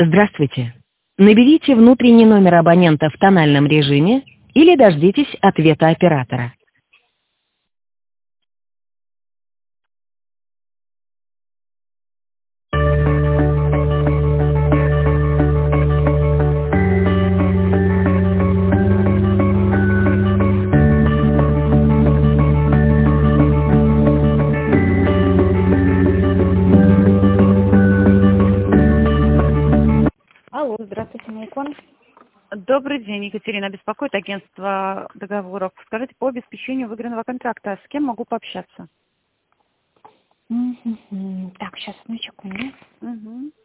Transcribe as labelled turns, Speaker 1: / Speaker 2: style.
Speaker 1: Здравствуйте. Наберите внутренний номер абонента в тональном режиме или дождитесь ответа оператора.
Speaker 2: Алло, здравствуйте, Майкон.
Speaker 3: Добрый день, Екатерина. Беспокоит агентство договоров. Скажите, по обеспечению выигранного контракта, с кем могу пообщаться?
Speaker 2: Так, сейчас, одну секунду.
Speaker 3: Угу.